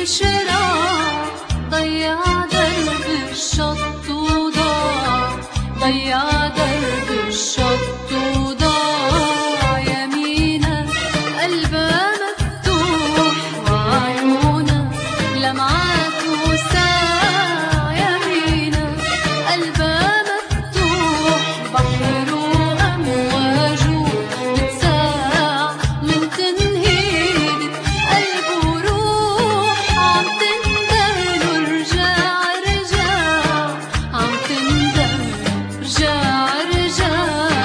شراع ضيع درب الشط وضاع، ضيع درب الشط وضاع. يمينة قلبها مفتوح وعيونها لمعات وساع، يمينة قلبها مفتوح بحر وأمواجه بتساع. من تنهيد قلب وروح عم تندهله رجع رجع، عم تندهله رجع رجع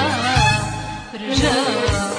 رجع.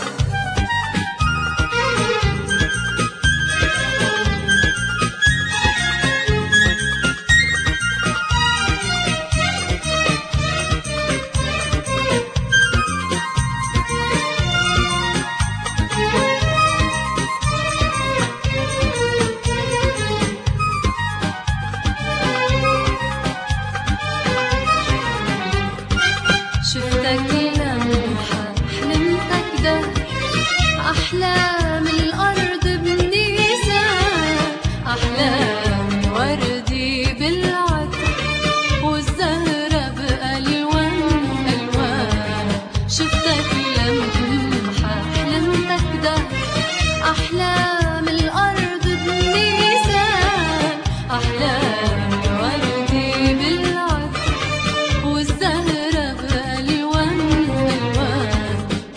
شفتك لمحة حلمتك ده، أحلام الأرض بنيسان، أحلام وردي بالعطر والزهرة بألوان ألوان. شفتك لمحة حلمتك ده، أحلام الأرض بنيسان، أحلام وردي بالعطر والزهرة بألوان ألوان.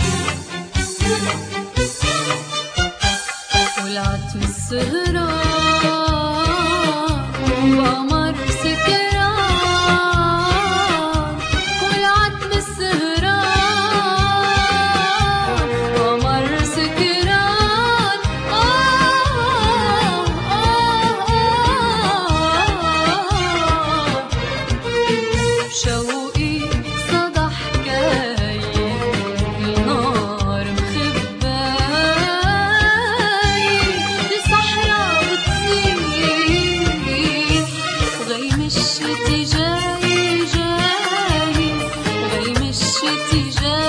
والعتم السهران وقمر سكران، والعتم السهران وقمر سكران. شوقي صدى حكاية النار مخباية، الصحراء بتصيح غيم الشتي جاي جاي، غيم الشتي جاي.